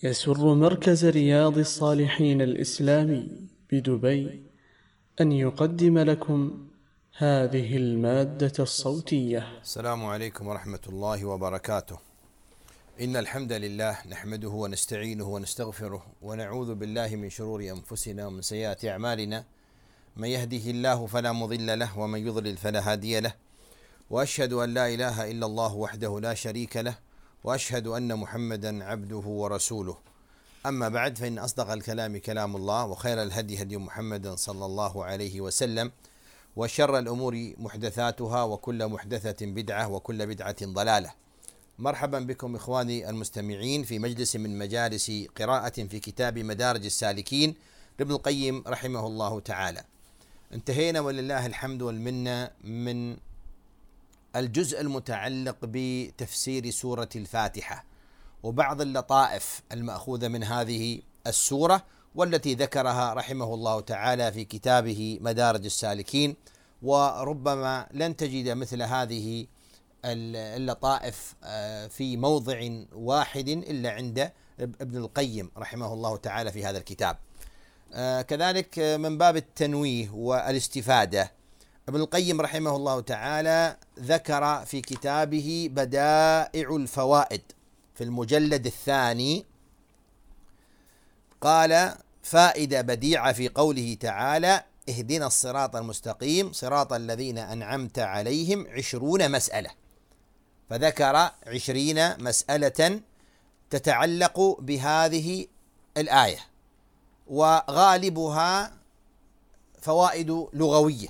يسر مركز رياض الصالحين الإسلامي بدبي أن يقدم لكم هذه المادة الصوتية. السلام عليكم ورحمة الله وبركاته. إن الحمد لله نحمده ونستعينه ونستغفره ونعوذ بالله من شرور أنفسنا ومن سيئات أعمالنا، من يهده الله فلا مضل له ومن يضلل فلا هادي له، وأشهد أن لا إله إلا الله وحده لا شريك له، وأشهد أن محمدا عبده ورسوله. أما بعد، فإن أصدق الكلام كلام الله، وخير الهدي هدي محمد صلى الله عليه وسلم، وشر الأمور محدثاتها، وكل محدثة بدعة، وكل بدعة ضلالة. مرحبا بكم إخواني المستمعين في مجلس من مجالس قراءة في كتاب مدارج السالكين لابن القيم رحمه الله تعالى. انتهينا ولله الحمد والمنة من الجزء المتعلق بتفسير سورة الفاتحة وبعض اللطائف المأخوذة من هذه السورة، والتي ذكرها رحمه الله تعالى في كتابه مدارج السالكين. وربما لن تجد مثل هذه اللطائف في موضع واحد إلا عند ابن القيم رحمه الله تعالى في هذا الكتاب. كذلك من باب التنويه والاستفادة، ابن القيم رحمه الله تعالى ذكر في كتابه بدائع الفوائد في المجلد الثاني، قال: فائدة بديعة في قوله تعالى: اهدنا الصراط المستقيم صراط الذين أنعمت عليهم 20 مسألة، فذكر 20 مسألة تتعلق بهذه الآية، وغالبها فوائد لغوية،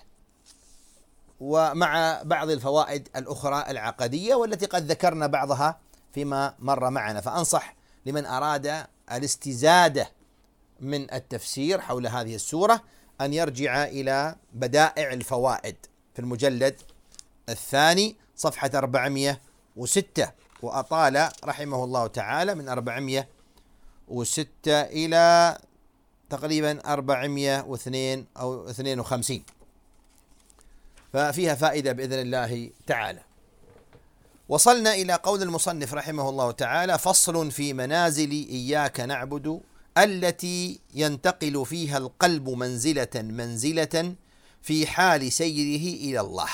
ومع بعض الفوائد الأخرى العقدية، والتي قد ذكرنا بعضها فيما مر معنا. فأنصح لمن أراد الاستزادة من التفسير حول هذه السورة أن يرجع إلى بدائع الفوائد في المجلد الثاني صفحة 406، وأطال رحمه الله تعالى من 406 إلى تقريبا 402 أو 52، ففيها فائدة بإذن الله تعالى. وصلنا إلى قول المصنف رحمه الله تعالى: فصل في منازل إياك نعبد التي ينتقل فيها القلب منزلة منزلة في حال سيره إلى الله.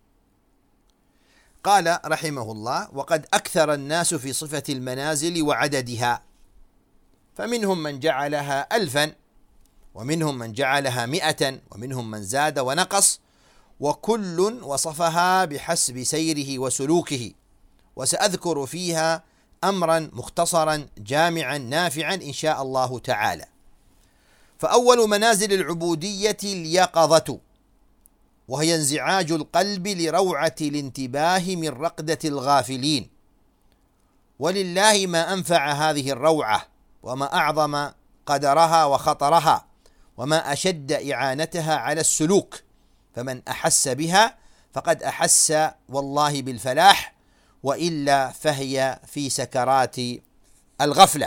قال رحمه الله: وقد أكثر الناس في صفة المنازل وعددها، فمنهم من جعلها 1000، ومنهم من جعلها 100، ومنهم من زاد ونقص، وكل وصفها بحسب سيره وسلوكه. وسأذكر فيها أمرا مختصرا جامعا نافعا إن شاء الله تعالى. فأول منازل العبودية اليقظة، وهي انزعاج القلب لروعة الانتباه من رقدة الغافلين. ولله ما أنفع هذه الروعة، وما أعظم قدرها وخطرها، وما أشد إعانتها على السلوك. فمن أحس بها فقد أحس والله بالفلاح، وإلا فهي في سكرات الغفلة.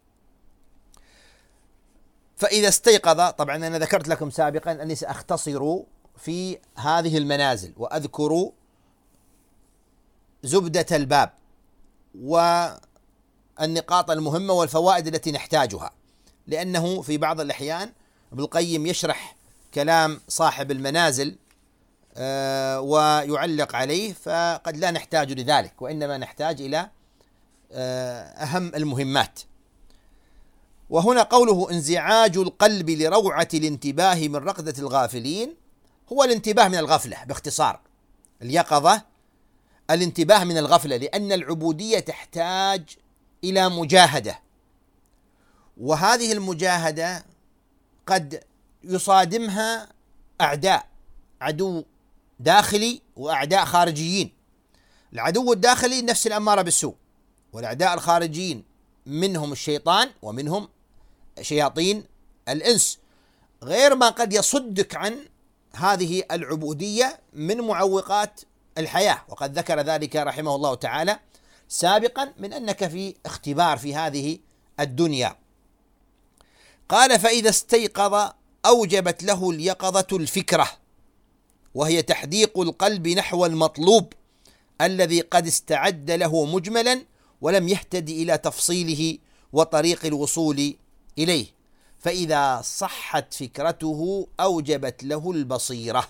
فإذا استيقظ، طبعا أنا ذكرت لكم سابقا أني سأختصر في هذه المنازل وأذكر زبدة الباب والنقاط المهمة والفوائد التي نحتاجها، لأنه في بعض الأحيان ابن القيم يشرح كلام صاحب المنازل ويعلق عليه، فقد لا نحتاج لذلك، وإنما نحتاج إلى أهم المهمات. وهنا قوله انزعاج القلب لروعة الانتباه من رقدة الغافلين، هو الانتباه من الغفلة باختصار. اليقظة الانتباه من الغفلة، لأن العبودية تحتاج إلى مجاهدة، وهذه المجاهدة قد يصادمها أعداء، عدو داخلي وأعداء خارجيين. العدو الداخلي النفس الأمارة بالسوء، والأعداء الخارجيين منهم الشيطان ومنهم شياطين الإنس، غير ما قد يصدك عن هذه العبودية من معوقات الحياة. وقد ذكر ذلك رحمه الله تعالى سابقا، من أنك في اختبار في هذه الدنيا. قال: فإذا استيقظ أوجبت له اليقظة الفكرة، وهي تحديق القلب نحو المطلوب الذي قد استعد له مجملا ولم يهتد إلى تفصيله وطريق الوصول إليه، فإذا صحت فكرته أوجبت له البصيرة،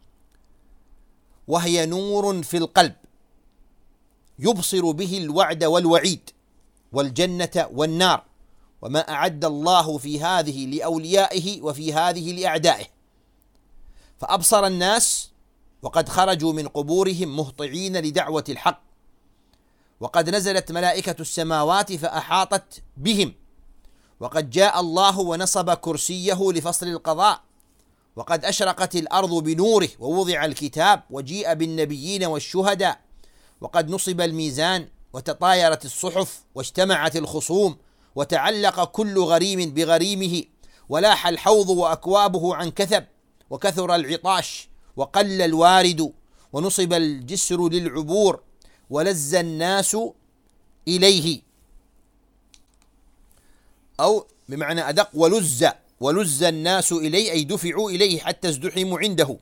وهي نور في القلب يبصر به الوعد والوعيد والجنة والنار، وما أعد الله في هذه لأوليائه وفي هذه لأعدائه. فأبصر الناس وقد خرجوا من قبورهم مهطعين لدعوة الحق، وقد نزلت ملائكة السماوات فأحاطت بهم، وقد جاء الله ونصب كرسيه لفصل القضاء، وقد أشرقت الأرض بنوره ووضع الكتاب وجيء بالنبيين والشهداء، وقد نصب الميزان وتطايرت الصحف واجتمعت الخصوم، وتعلق كل غريم بغريمه، ولاح الحوض وأكوابه عن كثب، وكثر العطاش وقل الوارد، ونصب الجسر للعبور ولز الناس إليه، أو بمعنى أدق ولز الناس إليه، أي دفعوا إليه حتى ازدحموا عنده.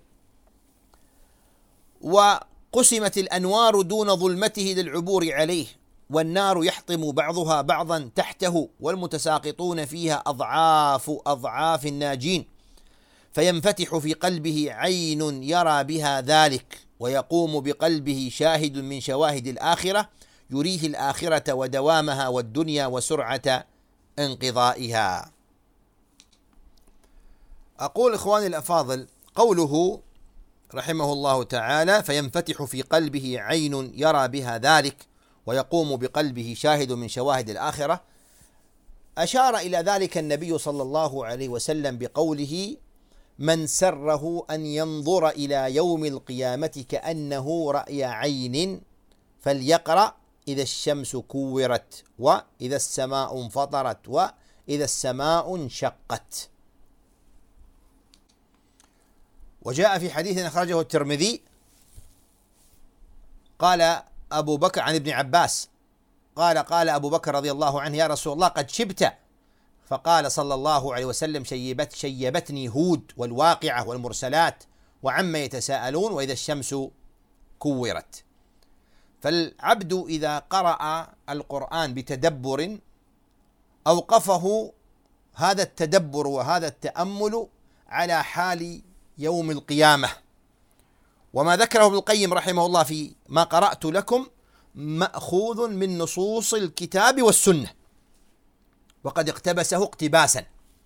وقسمت الأنوار دون ظلمته للعبور عليه، والنار يحطم بعضها بعضا تحته، والمتساقطون فيها أضعاف الناجين، فينفتح في قلبه عين يرى بها ذلك، ويقوم بقلبه شاهد من شواهد الآخرة يريه الآخرة ودوامها والدنيا وسرعة انقضائها. أقول إخواني الأفاضل، قوله رحمه الله تعالى فينفتح في قلبه عين يرى بها ذلك ويقوم بقلبه شاهد من شواهد الآخرة، أشار إلى ذلك النبي صلى الله عليه وسلم بقوله: من سره أن ينظر إلى يوم القيامة كأنه رأي عين فليقرأ إذا الشمس كورت، وإذا السماء انفطرت، وإذا السماء انشقت. وجاء في حديث أخرجه الترمذي قال أبو بكر عن ابن عباس قال أبو بكر رضي الله عنه: يا رسول الله قد شبت، فقال صلى الله عليه وسلم: شيبتني هود والواقعة والمرسلات وعما يتساءلون وإذا الشمس كورت. فالعبد إذا قرأ القرآن بتدبر أوقفه هذا التدبر وهذا التأمل على حال يوم القيامة. وما ذكره ابن القيم رحمه الله في ما قرأت لكم مأخوذ من نصوص الكتاب والسنة، وقد اقتبسه اقتباسا.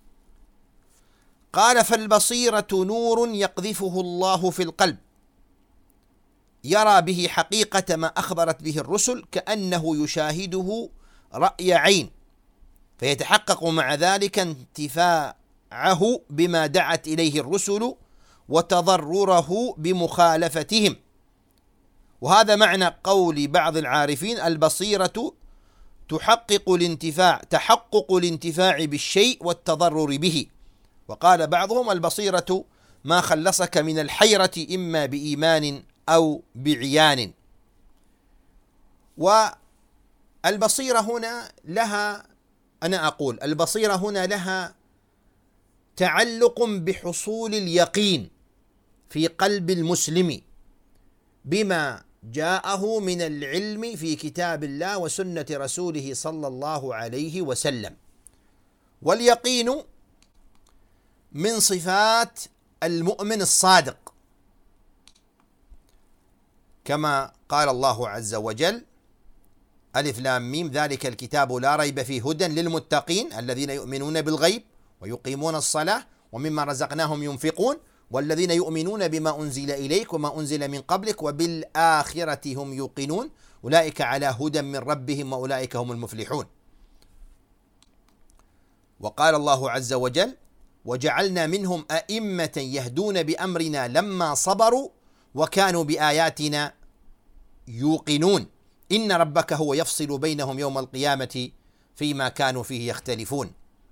قال: فالبصيرة نور يقذفه الله في القلب يرى به حقيقة ما أخبرت به الرسل كأنه يشاهده رأي عين، فيتحقق مع ذلك انتفاعه بما دعت إليه الرسل وتضرره بمخالفتهم. وهذا معنى قول بعض العارفين: البصيرة تحقق الانتفاع بالشيء والتضرر به. وقال بعضهم: البصيرة ما خلصك من الحيرة إما بإيمان أو بعيان. والبصيرة هنا لها البصيرة هنا لها تعلق بحصول اليقين في قلب المسلم بما جاءه من العلم في كتاب الله وسنة رسوله صلى الله عليه وسلم. واليقين من صفات المؤمن الصادق، كما قال الله عز وجل: ألف لام ميم ذلك الكتاب لا ريب فيه هدى للمتقين الذين يؤمنون بالغيب ويقيمون الصلاة ومما رزقناهم ينفقون والذين يؤمنون بما أنزل إليك وما أنزل من قبلك وبالآخرة هم يوقنون أولئك على هدى من ربهم وأولئك هم المفلحون. وقال الله عز وجل: وجعلنا منهم أئمة يهدون بأمرنا لما صبروا وكانوا بآياتنا يوقنون إن ربك هو يفصل بينهم يوم القيامة فيما كانوا فيه يختلفون.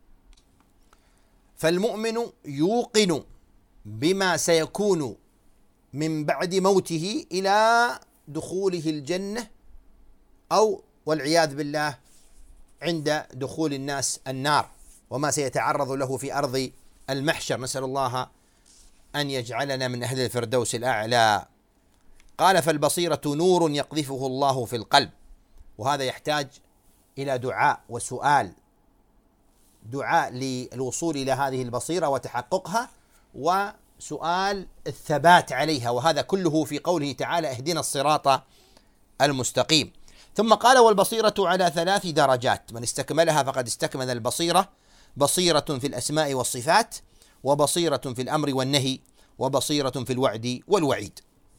فالمؤمن يوقن بما سيكون من بعد موته إلى دخوله الجنة، أو والعياذ بالله عند دخول الناس النار، وما سيتعرض له في أرض المحشر، نسأل الله أن يجعلنا من أهل الفردوس الأعلى. قال: فالبصيرة نور يقذفه الله في القلب. وهذا يحتاج إلى دعاء وسؤال دعاء للوصول إلى هذه البصيرة وتحققها، وسؤال الثبات عليها، وهذا كله في قوله تعالى اهدنا الصراط المستقيم. ثم قال والبصيرة على 3 درجات، من استكملها فقد استكمل البصيرة: بصيرة في الأسماء والصفات، وبصيرة في الأمر والنهي، وبصيرة في الوعد والوعيد.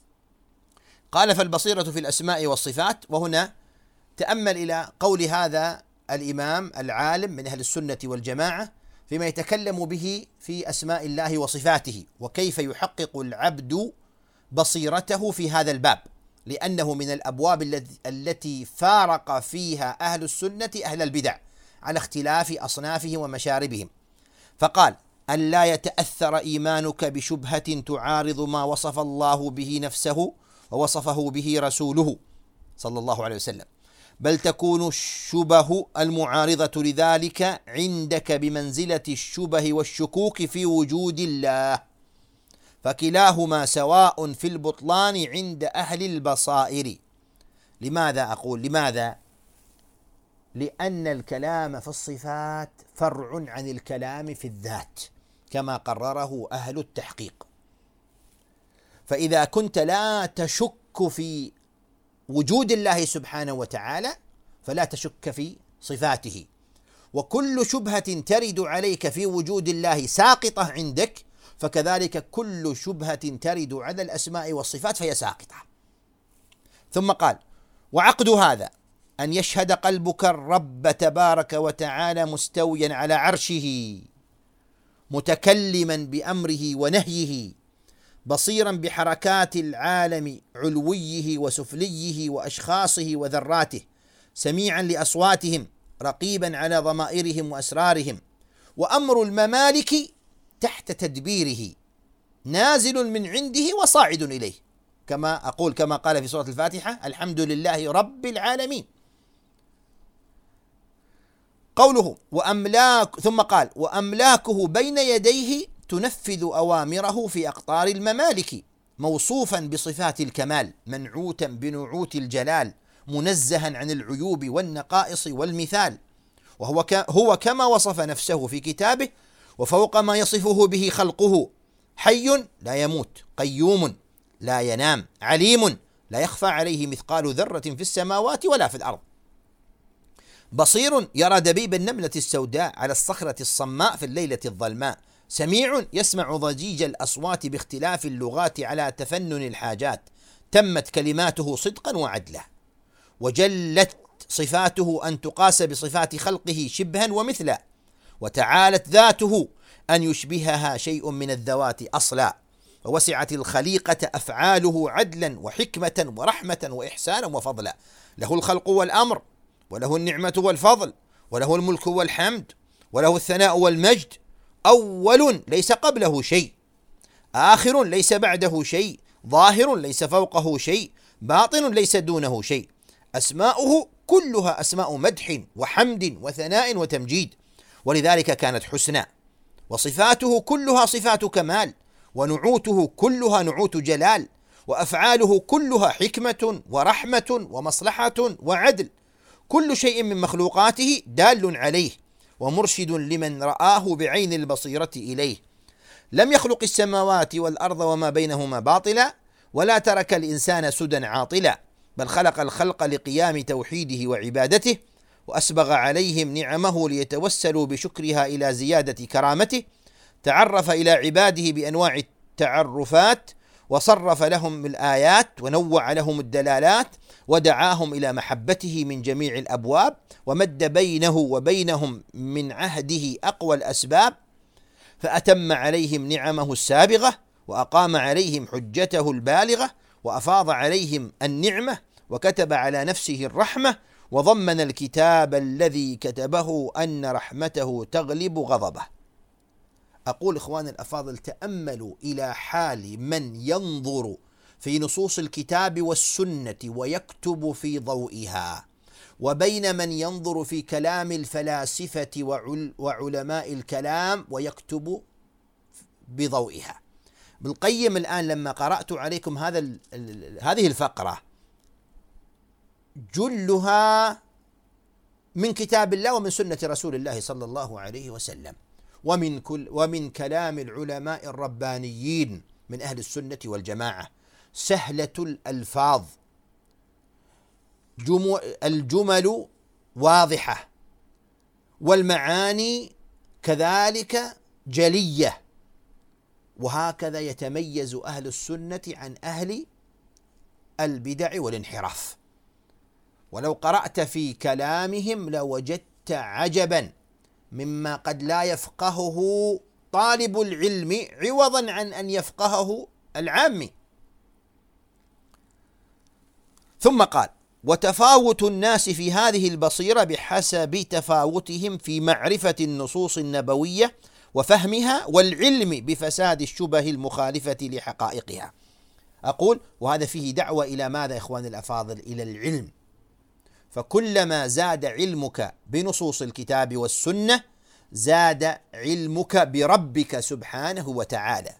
قال فالبصيرة في الأسماء والصفات، وهنا تأمل إلى قول هذا الإمام العالم من أهل السنة والجماعة فيما يتكلم به في أسماء الله وصفاته، وكيف يحقق العبد بصيرته في هذا الباب، لأنه من الأبواب التي فارق فيها أهل السنة أهل البدع على اختلاف أصنافهم ومشاربهم. فقال: ألا يتأثر إيمانك بشبهة تعارض ما وصف الله به نفسه ووصفه به رسوله صلى الله عليه وسلم، بل تكون الشبه المعارضة لذلك عندك بمنزلة الشبه والشكوك في وجود الله، فكلاهما سواء في البطلان عند أهل البصائر. لماذا أقول لماذا؟ لأن الكلام في الصفات فرع عن الكلام في الذات كما قرره أهل التحقيق. فإذا كنت لا تشك في وجود الله سبحانه وتعالى فلا تشك في صفاته، وكل شبهة ترد عليك في وجود الله ساقطة عندك، فكذلك كل شبهة ترد على الأسماء والصفات فهي ساقطة. ثم قال: وعقد هذا أن يشهد قلبك الرب تبارك وتعالى مستويا على عرشه، متكلما بأمره ونهيه، بصيرا بحركات العالم علويه وسفليه وأشخاصه وذراته، سميعا لأصواتهم، رقيبا على ضمائرهم وأسرارهم، وأمر الممالك تحت تدبيره، نازل من عنده وصاعد إليه، كما قال في سورة الفاتحة: الحمد لله رب العالمين. قوله ثم قال: وأملاكه بين يديه تنفذ أوامره في أقطار الممالك، موصوفا بصفات الكمال، منعوتا بنعوت الجلال، منزها عن العيوب والنقائص والمثال، هو كما وصف نفسه في كتابه، وفوق ما يصفه به خلقه: حي لا يموت، قيوم لا ينام، عليم لا يخفى عليه مثقال ذرة في السماوات ولا في الأرض، بصير يرى دبيب النملة السوداء على الصخرة الصماء في الليلة الظلماء، سميع يسمع ضجيج الأصوات باختلاف اللغات على تفنن الحاجات، تمت كلماته صدقا وعدلا، وجلت صفاته أن تقاس بصفات خلقه شبها ومثلا، وتعالت ذاته أن يشبهها شيء من الذوات أصلا، ووسعت الخليقة أفعاله عدلا وحكمة ورحمة وإحسانا وفضلا، له الخلق والأمر، وله النعمة والفضل، وله الملك والحمد، وله الثناء والمجد، أول ليس قبله شيء، آخر ليس بعده شيء، ظاهر ليس فوقه شيء، باطن ليس دونه شيء، أسماؤه كلها أسماء مدح وحمد وثناء وتمجيد، ولذلك كانت حسنى، وصفاته كلها صفات كمال، ونعوته كلها نعوت جلال، وأفعاله كلها حكمة ورحمة ومصلحة وعدل، كل شيء من مخلوقاته دال عليه ومرشد لمن رآه بعين البصيرة إليه، لم يخلق السماوات والأرض وما بينهما باطلا، ولا ترك الإنسان سدى عاطلا، بل خلق الخلق لقيام توحيده وعبادته، وأسبغ عليهم نعمه ليتوسلوا بشكرها إلى زيادة كرامته، تعرف إلى عباده بأنواع التعرفات، وصرف لهم الآيات، ونوع لهم الدلالات، ودعاهم إلى محبته من جميع الأبواب، ومد بينه وبينهم من عهده أقوى الأسباب، فأتم عليهم نعمه السابغة، وأقام عليهم حجته البالغة، وأفاض عليهم النعمة، وكتب على نفسه الرحمة، وضمن الكتاب الذي كتبه أن رحمته تغلب غضبه. أقول إخواني الأفاضل: تأملوا إلى حال من ينظر في نصوص الكتاب والسنة ويكتب في ضوئها، وبين من ينظر في كلام الفلاسفة وعلماء الكلام ويكتب بضوئها. ابن القيم الآن لما قرأت عليكم هذه الفقرة جلها من كتاب الله ومن سنة رسول الله صلى الله عليه وسلم، ومن كلام العلماء الربانيين من أهل السنة والجماعة، سهلة الألفاظ، الجمل واضحة، والمعاني كذلك جلية. وهكذا يتميز أهل السنة عن أهل البدع والانحراف. ولو قرأت في كلامهم لوجدت عجبا مما قد لا يفقهه طالب العلم عوضا عن أن يفقهه العامي. ثم قال: وتفاوت الناس في هذه البصيرة بحسب تفاوتهم في معرفة النصوص النبوية وفهمها والعلم بفساد الشبه المخالفة لحقائقها. أقول وهذا فيه دعوة إلى ماذا إخواني الأفاضل؟ إلى العلم. فكلما زاد علمك بنصوص الكتاب والسنة زاد علمك بربك سبحانه وتعالى.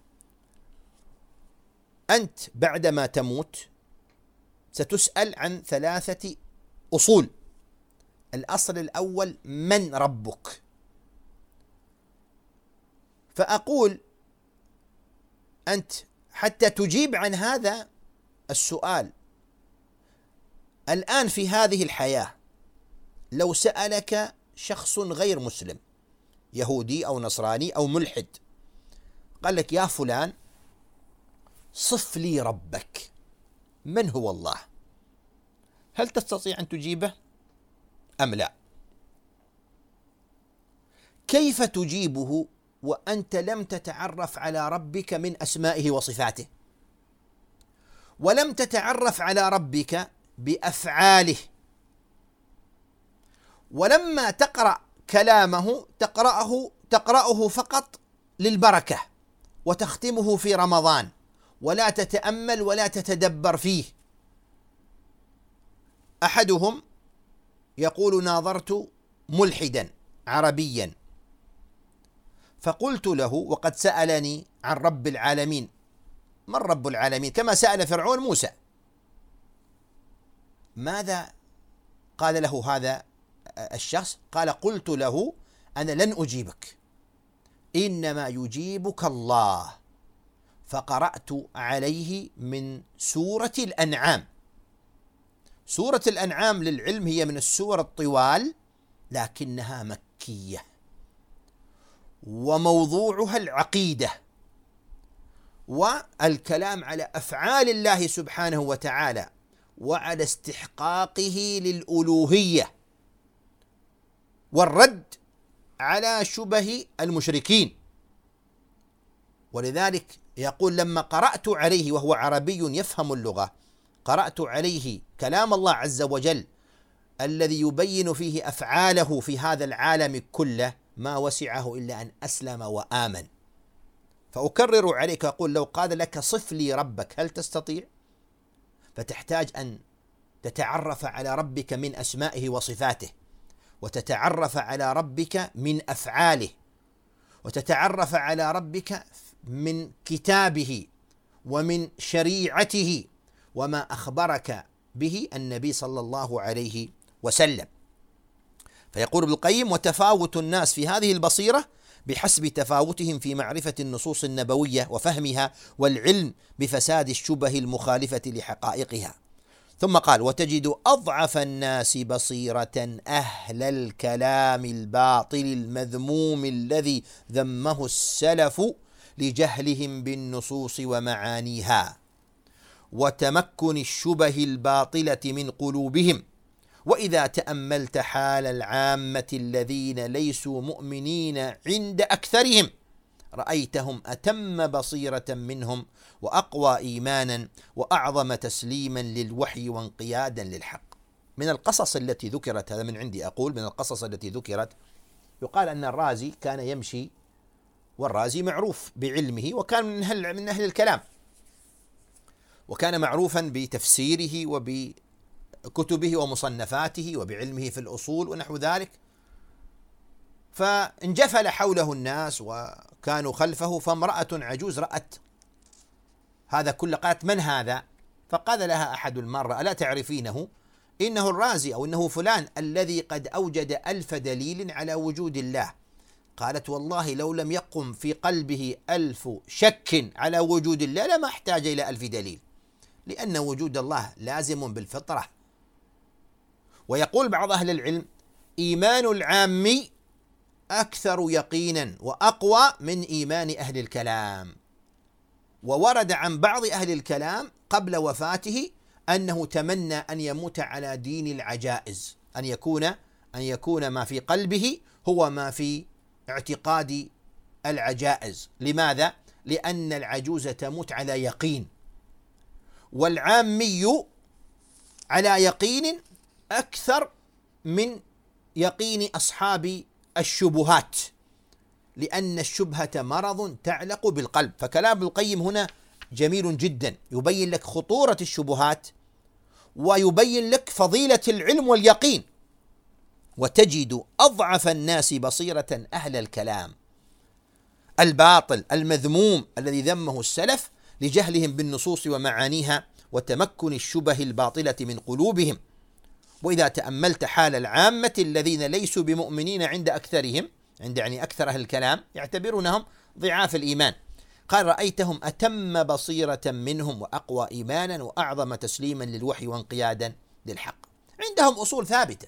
أنت بعدما تموت ستسأل عن 3 أصول. الأصل الأول: من ربك؟ فأقول أنت حتى تجيب عن هذا السؤال الآن في هذه الحياة، لو سألك شخص غير مسلم، يهودي أو نصراني أو ملحد، قال لك: يا فلان صف لي ربك، من هو الله؟ هل تستطيع أن تجيبه أم لا؟ كيف تجيبه وأنت لم تتعرف على ربك من أسمائه وصفاته، ولم تتعرف على ربك بأفعاله، ولما تقرأ كلامه تقرأه فقط للبركة وتختمه في رمضان ولا تتأمل ولا تتدبر فيه؟ أحدهم يقول: ناظرت ملحدا عربيا فقلت له، وقد سألني عن رب العالمين، من رب العالمين؟ كما سأل فرعون موسى. ماذا قال له هذا الشخص؟ قال: قلت له: أنا لن أجيبك، إنما يجيبك الله. فقرأت عليه من سورة الأنعام. سورة الأنعام للعلم هي من السور الطوال لكنها مكية، وموضوعها العقيدة والكلام على أفعال الله سبحانه وتعالى وعلى استحقاقه للألوهية والرد على شبه المشركين. ولذلك يقول: لما قرأت عليه وهو عربي يفهم اللغة، قرأت عليه كلام الله عز وجل الذي يبين فيه أفعاله في هذا العالم كله، ما وسعه إلا أن أسلم وآمن. فأكرر عليك أقول: لو قال لك صف لي ربك، هل تستطيع؟ فتحتاج أن تتعرف على ربك من أسمائه وصفاته، وتتعرف على ربك من أفعاله، وتتعرف على ربك من كتابه ومن شريعته وما أخبرك به النبي صلى الله عليه وسلم. فيقول ابن القيم: وتفاوت الناس في هذه البصيرة بحسب تفاوتهم في معرفة النصوص النبوية وفهمها والعلم بفساد الشبه المخالفة لحقائقها. ثم قال: وتجد أضعف الناس بصيرة أهل الكلام الباطل المذموم الذي ذمه السلف لجهلهم بالنصوص ومعانيها وتمكن الشبه الباطلة من قلوبهم. وإذا تأملت حال العامة الذين ليسوا مؤمنين عند أكثرهم رأيتهم أتم بصيرة منهم وأقوى إيمانا وأعظم تسليما للوحي وانقيادا للحق. من القصص التي ذكرت، هذا من عندي أقول، من القصص التي ذكرت يقال أن الرازي كان يمشي، والرازي معروف بعلمه وكان من أهل الكلام، وكان معروفا بتفسيره وبكتبه ومصنفاته وبعلمه في الأصول ونحو ذلك. فانجفل حوله الناس وكانوا خلفه، فامرأة عجوز رأت هذا كله قالت: من هذا؟ فقال لها أحد المرة: ألا تعرفينه؟ إنه الرازي أو إنه فلان الذي قد أوجد 1000 دليل على وجود الله. قالت والله لو لم يقم في قلبه 1000 شك على وجود الله لما احتاج إلى 1000 دليل، لأن وجود الله لازم بالفطرة. ويقول بعض أهل العلم: إيمان العامي أكثر يقينا وأقوى من إيمان أهل الكلام. وورد عن بعض أهل الكلام قبل وفاته أنه تمنى أن يموت على دين العجائز، أن يكون ما في قلبه هو ما في اعتقاد العجائز. لماذا؟ لأن العجوز تموت على يقين، والعامي على يقين أكثر من يقين أصحاب الشبهات، لأن الشبهة مرض تعلق بالقلب. فكلام ابن القيم هنا جميل جدا، يبين لك خطورة الشبهات ويبين لك فضيلة العلم واليقين. وتجد أضعف الناس بصيرة أهل الكلام الباطل المذموم الذي ذمه السلف لجهلهم بالنصوص ومعانيها وتمكن الشبه الباطلة من قلوبهم. وإذا تأملت حال العامة الذين ليسوا بمؤمنين عند أكثرهم، يعني أكثر أهل الكلام يعتبرونهم ضعاف الإيمان، قال: رأيتهم أتم بصيرة منهم وأقوى إيمانا وأعظم تسليما للوحي وانقيادا للحق. عندهم أصول ثابتة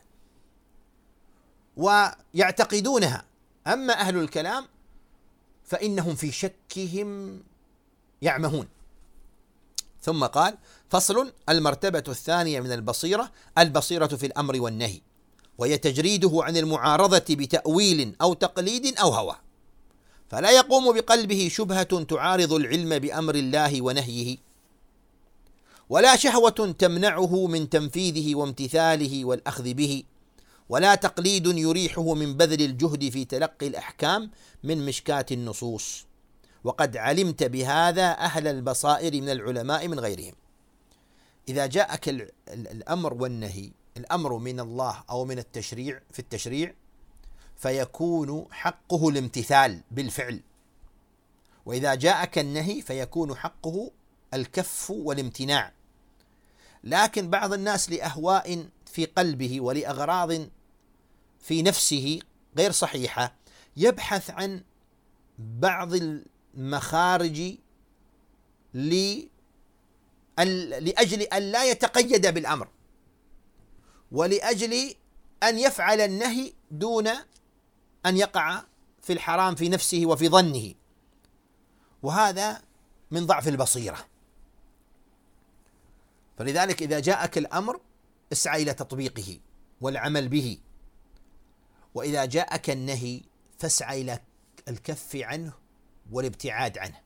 ويعتقدونها. أما أهل الكلام فإنهم في شكهم يعمهون. ثم قال: فصل: المرتبة الثانية من البصيرة في الأمر والنهي، وهي تجريده عن المعارضة بتأويل أو تقليد أو هوى، فلا يقوم بقلبه شبهة تعارض العلم بأمر الله ونهيه، ولا شهوة تمنعه من تنفيذه وامتثاله والأخذ به، ولا تقليد يريحه من بذل الجهد في تلقي الأحكام من مشكاة النصوص. وقد علمت بهذا أهل البصائر من العلماء من غيرهم. إذا جاءك الأمر والنهي، الأمر من الله أو من التشريع في التشريع، فيكون حقه الامتثال بالفعل، وإذا جاءك النهي فيكون حقه الكف والامتناع. لكن بعض الناس لأهواء في قلبه ولأغراض في نفسه غير صحيحة يبحث عن بعض المخارج لأجل أن لا يتقيد بالأمر، ولأجل أن يفعل النهي دون أن يقع في الحرام في نفسه وفي ظنه، وهذا من ضعف البصيرة. فلذلك إذا جاءك الأمر اسعى إلى تطبيقه والعمل به، وإذا جاءك النهي فاسعى إلى الكف عنه والابتعاد عنه.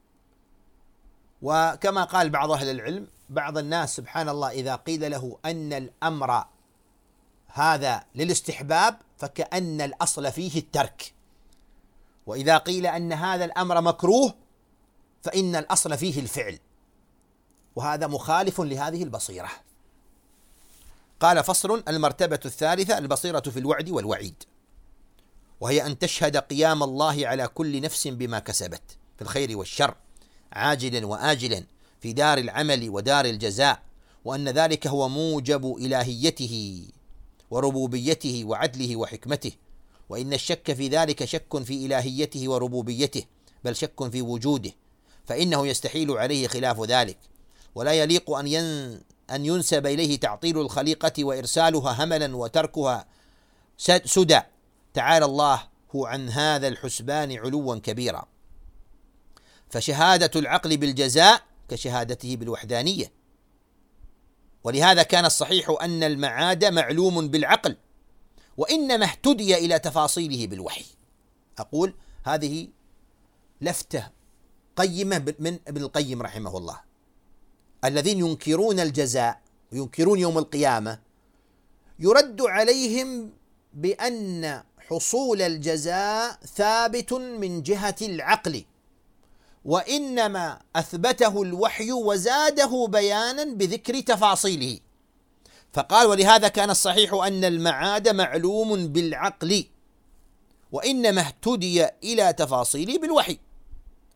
وكما قال بعض أهل العلم، بعض الناس سبحان الله إذا قيل له أن الأمر هذا للاستحباب فكأن الأصل فيه الترك، وإذا قيل أن هذا الأمر مكروه فإن الأصل فيه الفعل، وهذا مخالف لهذه البصيرة. قال: فصل: المرتبة الثالثة البصيرة في الوعد والوعيد، وهي أن تشهد قيام الله على كل نفس بما كسبت في الخير والشر عاجلا وآجلا في دار العمل ودار الجزاء، وأن ذلك هو موجب إلهيته وربوبيته وعدله وحكمته، وإن الشك في ذلك شك في إلهيته وربوبيته، بل شك في وجوده، فإنه يستحيل عليه خلاف ذلك، ولا يليق أن ينسب إليه تعطيل الخليقة وإرسالها هملا وتركها سدى، تعالى الله عن هذا الحسبان علوا كبيرا. فشهادة العقل بالجزاء كشهادته بالوحدانية، ولهذا كان الصحيح أن المعاد معلوم بالعقل، وإنما اهتدي إلى تفاصيله بالوحي. أقول هذه لفتة قيمة من ابن القيم رحمه الله. الذين ينكرون الجزاء وينكرون يوم القيامة يرد عليهم بأن حصول الجزاء ثابت من جهة العقل، وإنما أثبته الوحي وزاده بيانا بذكر تفاصيله. فقال: ولهذا كان الصحيح أن المعاد معلوم بالعقل، وإنما اهتدي إلى تفاصيله بالوحي.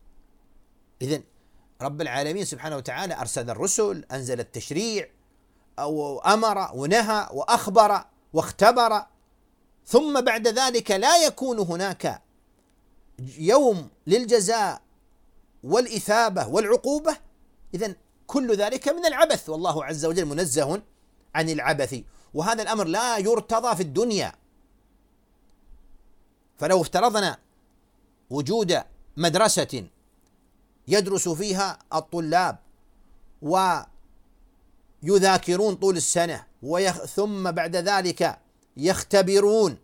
إذن رب العالمين سبحانه وتعالى أرسل الرسل، أنزل التشريع، أو أمر ونهى وأخبر واختبر، ثم بعد ذلك لا يكون هناك يوم للجزاء والإثابة والعقوبة، إذن كل ذلك من العبث، والله عز وجل منزه عن العبث، وهذا الأمر لا يرتضى في الدنيا. فلو افترضنا وجود مدرسة يدرس فيها الطلاب ويذاكرون طول السنة ثم بعد ذلك يختبرون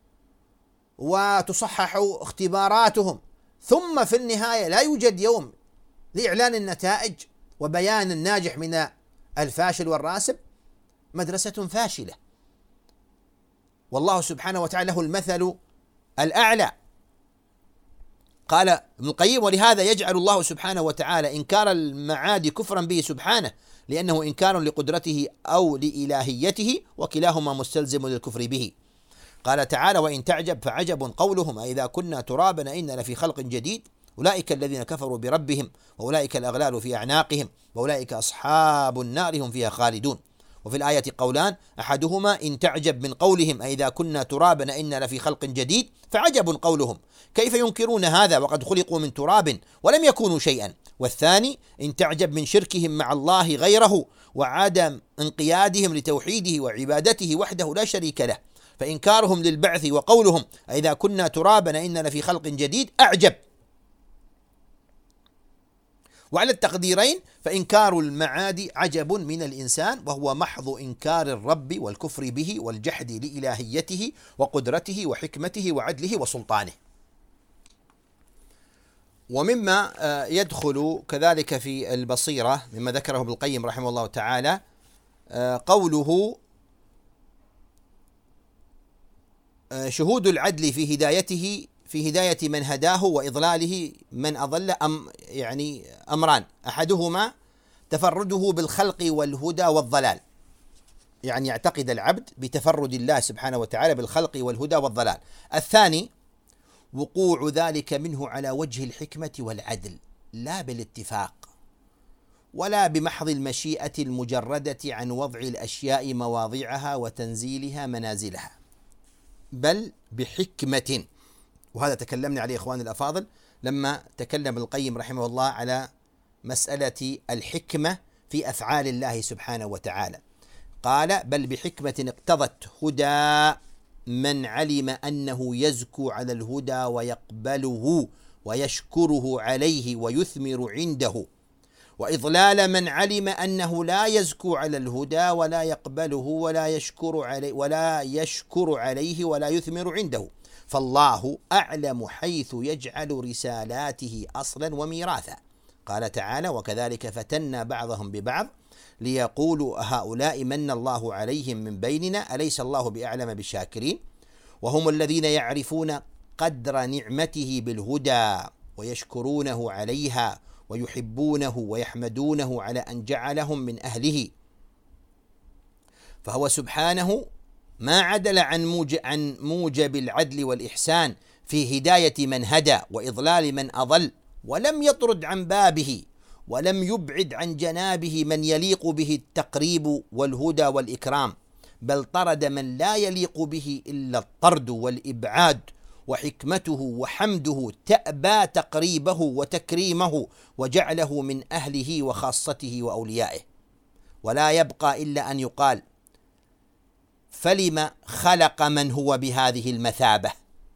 وتصحح اختباراتهم، ثم في النهاية لا يوجد يوم لإعلان النتائج وبيان الناجح من الفاشل والراسب، مدرسة فاشلة. والله سبحانه وتعالى له المثل الأعلى. قال ابن القيم: ولهذا يجعل الله سبحانه وتعالى إنكار المعاد كفرا به سبحانه، لأنه إنكار لقدرته أو لإلهيته، وكلاهما مستلزم للكفر به. قال تعالى: وإن تعجب فعجب قولهم أإذا كنا ترابا إنا لفي خلق جديد، أولئك الذين كفروا بربهم وأولئك الأغلال في أعناقهم وأولئك أصحاب النار هم فيها خالدون. وفي الآية قولان: أحدهما إن تعجب من قولهم أإذا كنا ترابا إنا لفي خلق جديد، فعجب قولهم كيف ينكرون هذا وقد خلقوا من تراب ولم يكونوا شيئا. والثاني إن تعجب من شركهم مع الله غيره وعدم انقيادهم لتوحيده وعبادته وحده لا شريك له، فإنكارهم للبعث وقولهم أإذا كنا ترابا إنا لفي خلق جديد أعجب. وعلى التقديرين فإنكار المعاد عجب من الإنسان، وهو محض إنكار الرب والكفر به والجحد لإلهيته وقدرته وحكمته وعدله وسلطانه. ومما يدخل كذلك في البصيرة مما ذكره ابن القيم رحمه الله تعالى قوله: شهود العدل في هداية من هداه وإضلاله من أضل، يعني أمران: أحدهما تفرده بالخلق والهدى والضلال، يعني يعتقد العبد بتفرد الله سبحانه وتعالى بالخلق والهدى والضلال. الثاني وقوع ذلك منه على وجه الحكمة والعدل، لا بالاتفاق ولا بمحض المشيئة المجردة عن وضع الأشياء مواضعها وتنزيلها منازلها، بل بحكمة. وهذا تكلمنا عليه إخواني الأفاضل لما تكلم ابن القيم رحمه الله على مسألة الحكمة في أفعال الله سبحانه وتعالى. قال: بل بحكمة اقتضت هدى من علم أنه يزكو على الهدى ويقبله ويشكره عليه ويثمر عنده، وإضلال من علم أنه لا يزكو على الهدى ولا يقبله ولا يشكر عليه ولا يثمر عنده، فالله أعلم حيث يجعل رسالاته أصلا وميراثا. قال تعالى: وكذلك فتنا بعضهم ببعض ليقولوا هؤلاء من الله عليهم من بيننا أليس الله بأعلم بالشاكرين، وهم الذين يعرفون قدر نعمته بالهدى ويشكرونه عليها ويحبونه ويحمدونه على أن جعلهم من أهله. فهو سبحانه ما عدل عن موجب العدل والإحسان في هداية من هدى وإضلال من أضل، ولم يطرد عن بابه ولم يبعد عن جنابه من يليق به التقريب والهدى والإكرام، بل طرد من لا يليق به إلا الطرد والإبعاد، وحكمته وحمده تأبى تقريبه وتكريمه وجعله من أهله وخاصته وأوليائه. ولا يبقى إلا أن يقال: فلم خلق من هو بهذه المثابة؟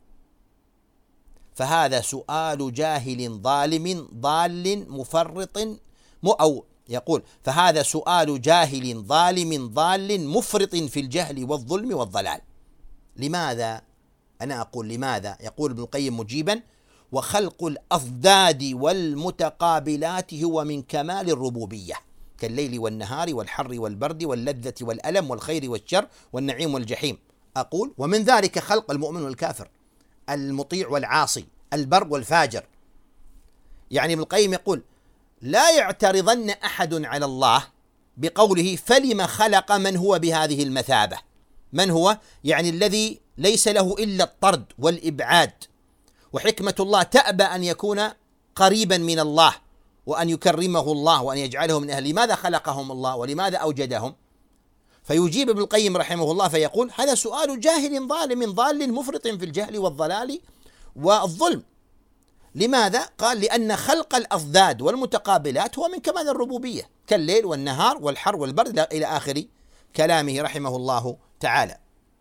فهذا سؤال جاهل ظالم ضال مفرط أو يقول فهذا سؤال جاهل ظالم ضال مفرط في الجهل والظلم والضلال. لماذا؟ أنا أقول لماذا؟ يقول ابن القيم مجيبا: وخلق الأضداد والمتقابلات هو من كمال الربوبية، كالليل والنهار والحر والبرد واللذة والألم والخير والشر والنعيم والجحيم. أقول: ومن ذلك خلق المؤمن والكافر، المطيع والعاصي، البر والفاجر. يعني ابن القيم يقول: لا يعترضن أحد على الله بقوله فلم خلق من هو بهذه المثابة. من هو؟ يعني الذي ليس له إلا الطرد والإبعاد، وحكمة الله تأبى أن يكون قريبا من الله وأن يكرمه الله وأن يجعله من أهل. لماذا خلقهم الله ولماذا أوجدهم؟ فيجيب ابن القيم رحمه الله فيقول: هذا سؤال جاهل ظالم ضال مفرط في الجهل والضلال والظلم. لماذا؟ قال: لأن خلق الأضداد والمتقابلات هو من كمال الربوبية، كالليل والنهار والحر والبرد إلى آخر كلامه رحمه الله تعالى.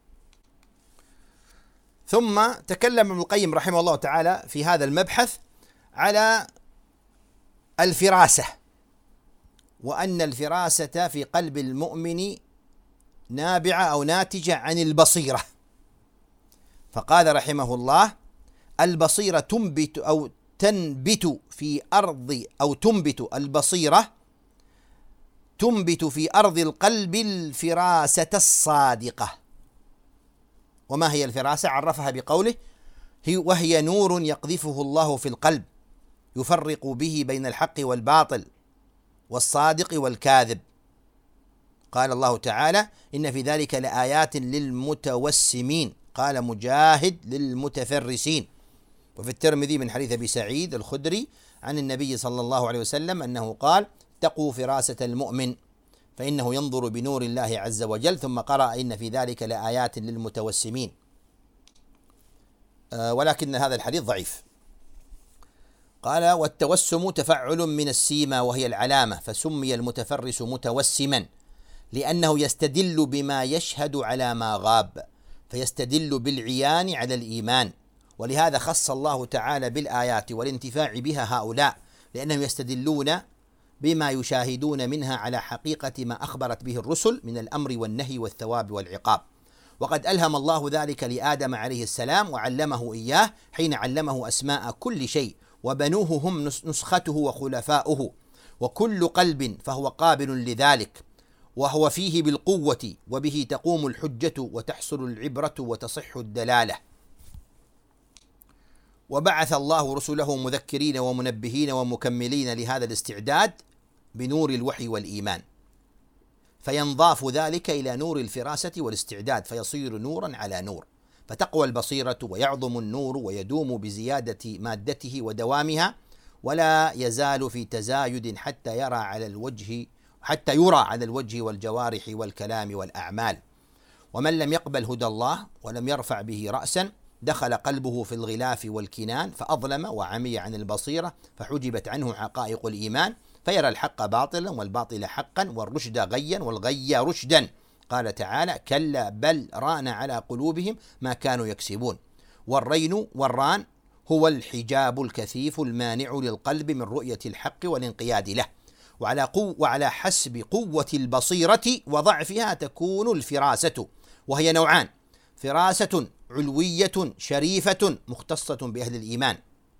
ثم تكلم ابن القيم رحمه الله تعالى في هذا المبحث على الفراسة، وأن الفراسة في قلب المؤمن نابعة أو ناتجة عن البصيرة. فقال رحمه الله: البصيرة تنبت في أرض البصيرة تنبت في أرض القلب الفراسة الصادقة. وما هي الفراسة؟ عرفها بقوله: وهي نور يقذفه الله في القلب يفرق به بين الحق والباطل والصادق والكاذب. قال الله تعالى: إن في ذلك لآيات للمتوسمين. قال مجاهد: للمتفرسين. وفي الترمذي من حديث أبي سعيد الخدري عن النبي صلى الله عليه وسلم أنه قال: اتقوا فراسة المؤمن فإنه ينظر بنور الله عز وجل. ثم قرأ: إن في ذلك لآيات للمتوسمين. ولكن هذا الحديث ضعيف. قال: والتوسم تفعل من السيمة وهي العلامة، فسمي المتفرس متوسما لأنه يستدل بما يشهد على ما غاب، فيستدل بالعيان على الإيمان. ولهذا خص الله تعالى بالآيات والانتفاع بها هؤلاء، لأنهم يستدلون بما يشاهدون منها على حقيقة ما أخبرت به الرسل من الأمر والنهي والثواب والعقاب. وقد ألهم الله ذلك لآدم عليه السلام وعلمه إياه حين علمه أسماء كل شيء، وبنوه هم نسخته وخلفاؤه، وكل قلب فهو قابل لذلك، وهو فيه بالقوة، وبه تقوم الحجة وتحصل العبرة وتصح الدلالة. وبعث الله رسله مذكرين ومنبهين ومكملين لهذا الاستعداد بنور الوحي والإيمان، فينضاف ذلك إلى نور الفراسة والاستعداد، فيصير نورا على نور، فتقوى البصيرة ويعظم النور ويدوم بزيادة مادته ودوامها، ولا يزال في تزايد حتى يرى على الوجه والجوارح والكلام والأعمال. ومن لم يقبل هدى الله ولم يرفع به رأسا دخل قلبه في الغلاف والكنان فأظلم وعمي عن البصيرة، فحجبت عنه حقائق الإيمان، فيرى الحق باطلا والباطل حقا والرشد غيا والغي رشدا. قال تعالى: كلا بل ران على قلوبهم ما كانوا يكسبون. والران هو الحجاب الكثيف المانع للقلب من رؤية الحق والانقياد له. وعلى حسب قوة البصيرة وضعفها تكون الفراسة، وهي نوعان: فراسة علوية شريفة مختصة بأهل الإيمان،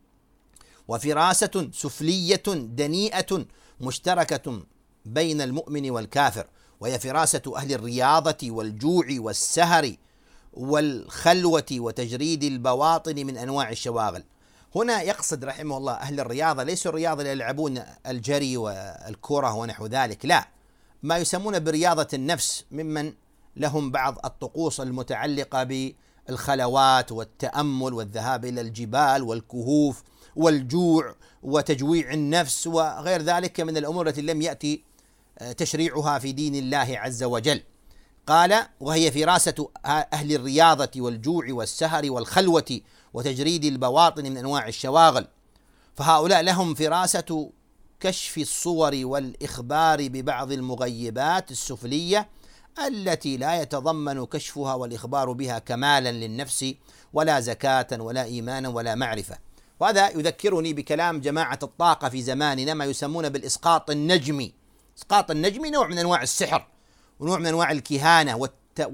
وفراسة سفلية دنيئة مشتركة بين المؤمن والكافر، وهي فراسة أهل الرياضة والجوع والسهر والخلوة وتجريد البواطن من أنواع الشواغل. هنا يقصد رحمه الله أهل الرياضة ليسوا الرياضة اللي يلعبون الجري والكرة ونحو ذلك، لا، ما يسمون برياضة النفس، ممن لهم بعض الطقوس المتعلقة بالخلوات والتأمل والذهاب إلى الجبال والكهوف والجوع وتجويع النفس وغير ذلك من الأمور التي لم يأتي تشريعها في دين الله عز وجل. قال: وهي فراسة أهل الرياضة والجوع والسهر والخلوة وتجريد البواطن من أنواع الشواغل، فهؤلاء لهم فراسة كشف الصور والإخبار ببعض المغيبات السفلية التي لا يتضمن كشفها والإخبار بها كمالا للنفس ولا زكاة ولا إيمانا ولا معرفة. وهذا يذكرني بكلام جماعة الطاقة في زماننا، ما يسمون بالإسقاط النجمي. إسقاط النجمي نوع من أنواع السحر ونوع من أنواع الكهانة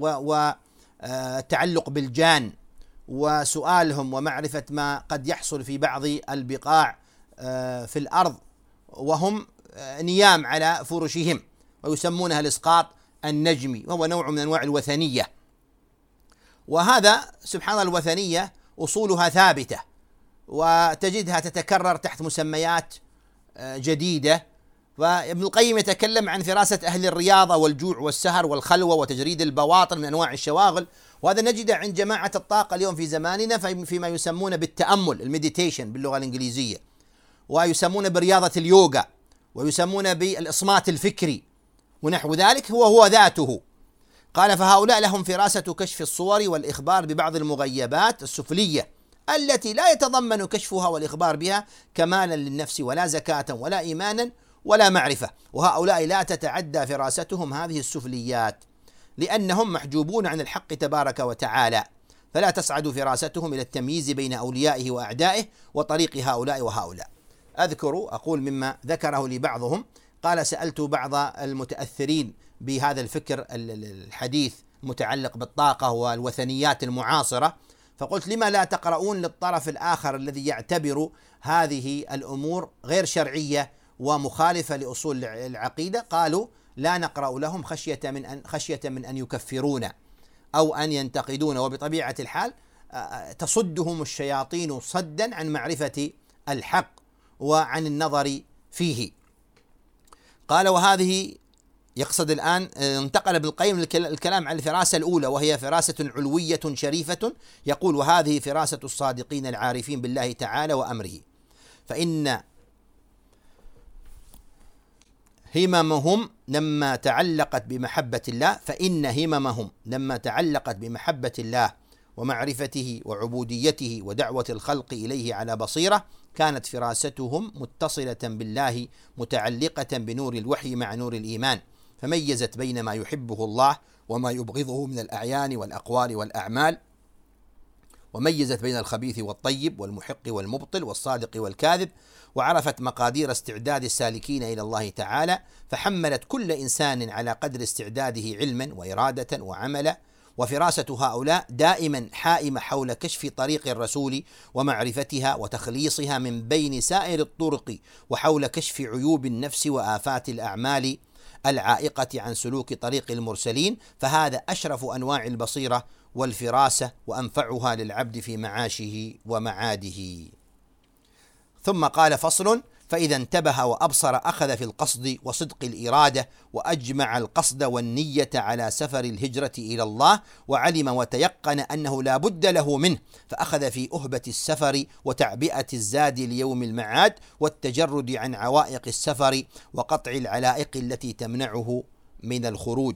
والتعلق بالجان، وسؤالهم ومعرفة ما قد يحصل في بعض البقاع في الأرض وهم نيام على فرشهم، ويسمونها الإسقاط النجمي، وهو نوع من أنواع الوثنية. وهذا سبحان الله الوثنية أصولها ثابتة، وتجدها تتكرر تحت مسميات جديدة. فابن القيم يتكلم عن فراسة أهل الرياضة والجوع والسهر والخلوة وتجريد البواطن من أنواع الشواغل، وهذا نجده عند جماعة الطاقة اليوم في زماننا فيما يسمون بالتأمل، المديتيشن باللغة الإنجليزية، ويسمون برياضة اليوغا، ويسمون بالإصمات الفكري ونحو ذلك، هو ذاته. قال فهؤلاء لهم فراسة كشف الصور والإخبار ببعض المغيبات السفلية التي لا يتضمن كشفها والإخبار بها كمالا للنفس ولا زكاة ولا إيمانا ولا معرفة، وهؤلاء لا تتعدى فراستهم هذه السفليات لأنهم محجوبون عن الحق تبارك وتعالى، فلا تصعد فراستهم إلى التمييز بين أوليائه وأعدائه وطريق هؤلاء وهؤلاء. أقول مما ذكره لي بعضهم، قال سألت بعض المتأثرين بهذا الفكر الحديث المتعلق بالطاقة والوثنيات المعاصرة، فقلت لما لا تقرؤون للطرف الآخر الذي يعتبر هذه الأمور غير شرعية ومخالفة لأصول العقيدة؟ قالوا لا نقرأ لهم خشية من أن يكفرونا أو أن ينتقدون، وبطبيعة الحال تصدهم الشياطين صدا عن معرفة الحق وعن النظر فيه. قال وهذه يقصد الآن انتقل ابن القيم الكلام عن الفراسة الأولى وهي فراسة علوية شريفة، يقول وهذه فراسة الصادقين العارفين بالله تعالى وأمره، فإن هممهم لما تعلقت بمحبة الله ومعرفته وعبوديته ودعوة الخلق إليه على بصيرة كانت فراستهم متصلة بالله متعلقة بنور الوحي مع نور الإيمان، فميزت بين ما يحبه الله وما يبغضه من الأعيان والأقوال والأعمال، وميزت بين الخبيث والطيب والمحق والمبطل والصادق والكاذب، وعرفت مقادير استعداد السالكين إلى الله تعالى، فحملت كل إنسان على قدر استعداده علما وإرادة وعملا. وفراسة هؤلاء دائما حائمة حول كشف طريق الرسول ومعرفتها وتخليصها من بين سائر الطرق، وحول كشف عيوب النفس وآفات الأعمال العائقة عن سلوك طريق المرسلين، فهذا أشرف أنواع البصيرة والفراسة وأنفعها للعبد في معاشه ومعاده. ثم قال فصل: فإذا انتبه وأبصر أخذ في القصد وصدق الإرادة، وأجمع القصد والنية على سفر الهجرة إلى الله، وعلم وتيقن أنه لا بد له منه، فأخذ في أهبة السفر وتعبئة الزاد ليوم المعاد والتجرد عن عوائق السفر وقطع العلائق التي تمنعه من الخروج.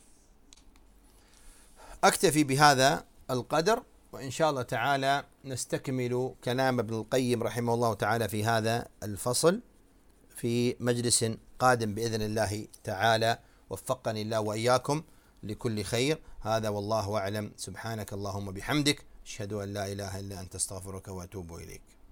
أكتفي بهذا القدر، وإن شاء الله تعالى نستكمل كلام ابن القيم رحمه الله تعالى في هذا الفصل في مجلس قادم بإذن الله تعالى. وفقني الله وإياكم لكل خير. هذا والله أعلم. سبحانك اللهم بحمدك، أشهد أن لا إله إلا أنت، أستغفرك وأتوب إليك.